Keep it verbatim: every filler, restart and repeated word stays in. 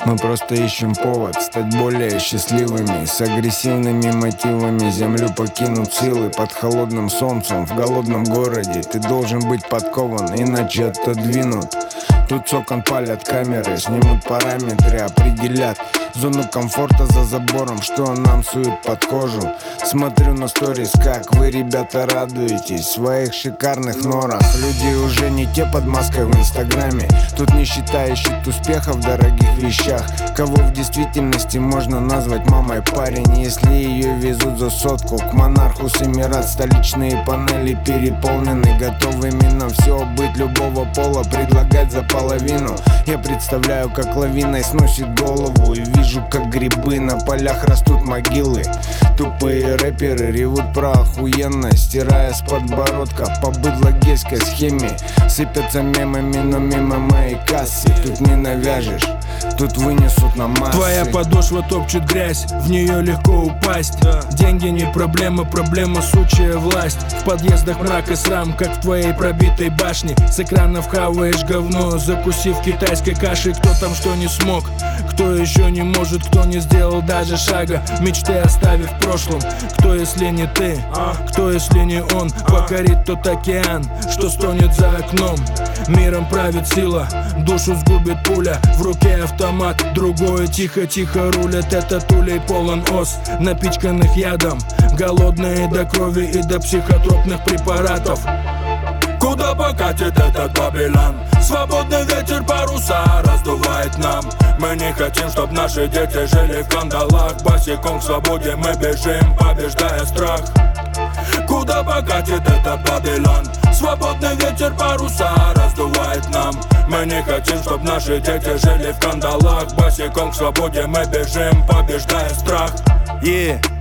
Мы просто ищем повод стать более счастливыми. С агрессивными мотивами землю покинут силы. Под холодным солнцем в голодном городе ты должен быть подкован, иначе отодвинут. Тут с окон палят камеры, снимут параметры, определят зону комфорта за забором, что нам суют под кожу. Смотрю на сторис, как вы, ребята, радуетесь в своих шикарных норах. Люди уже не те под маской в инстаграме. Тут нищета ищет успеха в дорогих вещах. Кого в действительности можно назвать мамой парень, если ее везут за сотку к монарху с Эмират? Столичные панели переполнены, готовыми на все, быть любого пола, предлагать за половину. Я представляю, как лавиной сносит голову, и вижу, как грибы на полях растут могилы. Тупые рэперы ревут про охуенность, стирая с подбородка по быдло-гейской схеме. Сыпятся мемами, но мимо моей кассы. Тут не навяжешь, тут вынесут на массы. Твоя подошва топчет грязь, в нее легко упасть. Деньги не проблема, проблема сучья власть. В подъездах мрак и срам, как в твоей пробитой башне. С экранов хаваешь говно, закусив китайской кашей. Кто там что не смог, кто еще не может, кто не сделал даже шага, мечты оставив в прошлом. Кто, если не ты, кто, если не он, покорит тот океан, что стонет за окном. Миром правит сила, душу сгубит пуля. В руке автомат, другое тихо-тихо рулят. Этот улей полон ос, напичканных ядом, голодные до крови и до психотропных препаратов. Куда покатит этот Бабилон? Свободный ветер паруса раздувает нам. Мы не хотим, чтоб наши дети жили в кандалах. Босиком к свободе мы бежим, побеждая страх. Куда покатит этот Бабилон? Свободный ветер паруса раздувает нам. Мы не хотим, чтоб наши дети жили в кандалах. Босиком к свободе мы бежим, побеждая страх. Yeah.